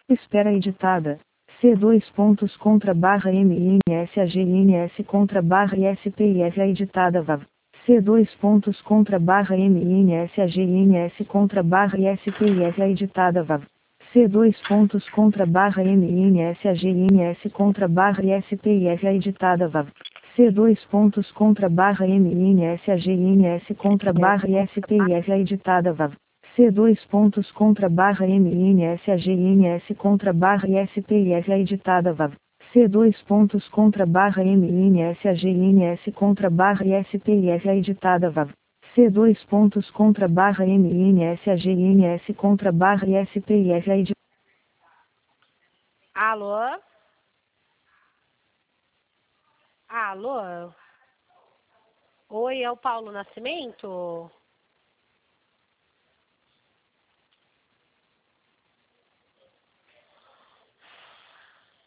Espera editada. C dois pontos contra barra MINSAGNS contra barra ISPIF editada VAV. C dois pontos contra barra MINSAGNS contra barra ISPIF editada VAV. C dois pontos contra barra MINSAGNS contra barra ISPIF editada VAV. C dois pontos contra barra MINSAGNS contra barra ISPIF editada VAV. C dois pontos contra barra MINSAGNS contra barra ISPIF editada VAV. C dois pontos contra barra MINSAGNS contra barra ISPIF editada VAV. C dois pontos contra barra MINSAGNS contra barra ISPIF editada. Alô? Alô? Oi, é o Paulo Nascimento?